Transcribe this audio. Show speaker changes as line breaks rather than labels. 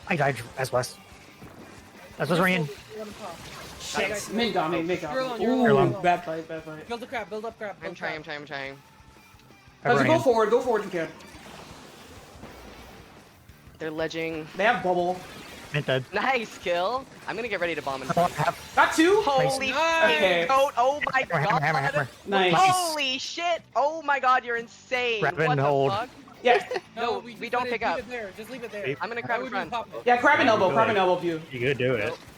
I died as West. As was Rain.
Shit. Mid got me. Mid got
You're alone,
me.
you're
Ooh,
alone.
bad fight. Bad fight.
Build the crab, build up crab.
I'm trying.
Let's go forward. Go forward if you can.
They're ledging.
They have bubble.
Mint dead.
Nice kill. I'm gonna get ready to bomb and.
Oh, half.
Got two.
Holy
Nice.
Okay.
shit, goat. Oh my
Hammer, hammer,
god.
hammer.
Nice.
Holy shit. Oh my god, you're insane.
Grab
What
and
the
hold.
fuck?
Yeah.
No,
just
we don't
let it-
pick
leave
up.
it there. Just leave it there.
I'm gonna
Why
grab
would
in
we
front.
pop it?
Yeah. Crab and elbow. Crab and elbow view.
You could do it.
Nope.